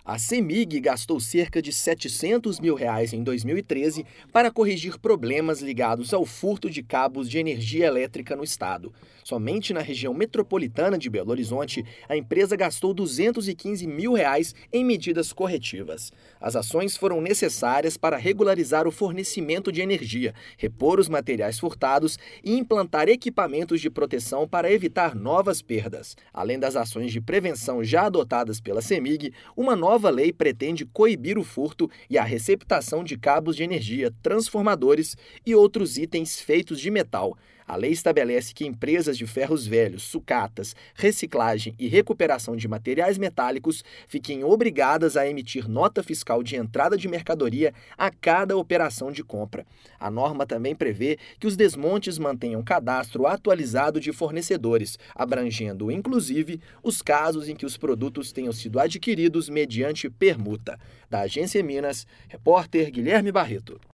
A CEMIG gastou cerca de R$ 700 mil em 2013 para corrigir problemas ligados ao furto de cabos de energia elétrica no estado. Somente na região metropolitana de Belo Horizonte, a empresa gastou R$ 215 mil em medidas corretivas. As ações foram necessárias para regularizar o fornecimento de energia, repor os materiais furtados e implantar equipamentos de proteção para evitar novas perdas. Além das ações de prevenção já adotadas pela CEMIG, uma nova lei pretende coibir o furto e a receptação de cabos de energia, transformadores e outros itens feitos de metal. A lei estabelece que empresas de ferros velhos, sucatas, reciclagem e recuperação de materiais metálicos fiquem obrigadas a emitir nota fiscal de entrada de mercadoria a cada operação de compra. A norma também prevê que os desmontes mantenham cadastro atualizado de fornecedores, abrangendo, inclusive, os casos em que os produtos tenham sido adquiridos mediante permuta. Da Agência Minas, repórter Guilherme Barreto.